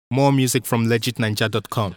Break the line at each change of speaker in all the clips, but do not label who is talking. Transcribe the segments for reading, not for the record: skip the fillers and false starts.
More music from legitninja.com.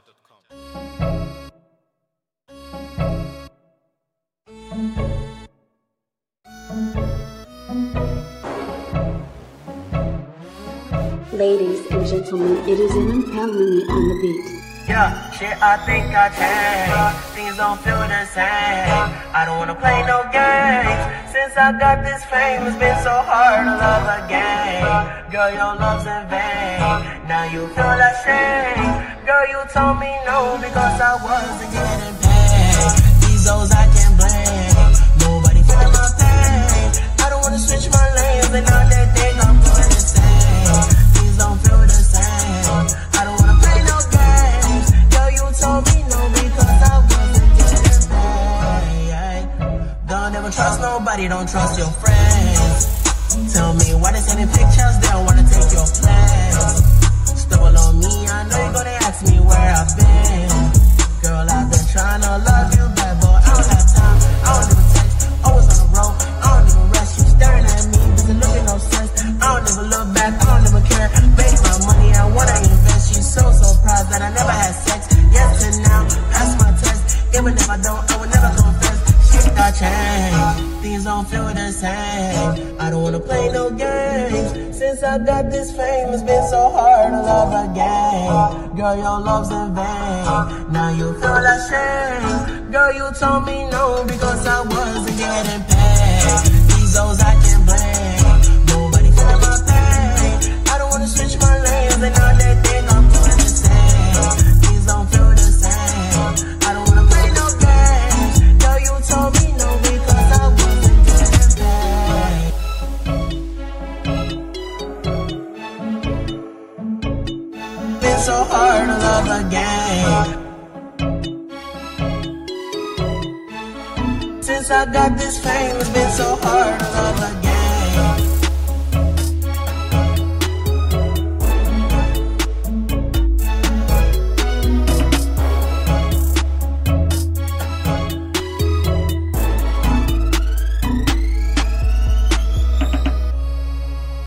Ladies and gentlemen, it is an empowerment on the beat.
Yeah, shit, I think I changed. Things don't feel the same. I don't wanna play no games. Since I got this fame, it's been so hard to love again. Girl, your love's in vain. Now you feel ashamed. Girl, you told me no because I wasn't getting paid. These hoes I can't blame. Nobody feeling my pain. I don't wanna switch my lanes, and now they think I'm going insane. Things don't feel the same. I don't wanna play no games. Girl, you told me no because I wasn't getting paid. Don't ever trust nobody, don't trust your friends. Tell me why they sending pictures, they don't wanna take your plans. Stumble on me, I know you're gonna ask me where I've been. Girl, I've been trying to love you back, but I don't have time, I don't even text. Always on the road, I don't even rest. You staring at me, doesn't look at no sense. I don't even look back, I don't even care. Make my money, I wanna invest. She's so surprised that I never had sex. Yes and now, pass my test. Even if I don't, I would never confess. Shit got changed, things don't feel the same. I don't wanna play no games. Since I got this fame, it's been so hard to love again. Girl, your love's in vain. Now you feel ashamed. Girl, you told me no because I wasn't getting paid. These hoes I can't blame. Nobody feeling my pain. I don't wanna switch my lanes, and now they think I'm going insane. Things don't feel the same. I don't wanna play no games. Girl, you told me no because I wasn't getting paid. Been so hard to love again. Since I got this fame, it's been so hard to love again.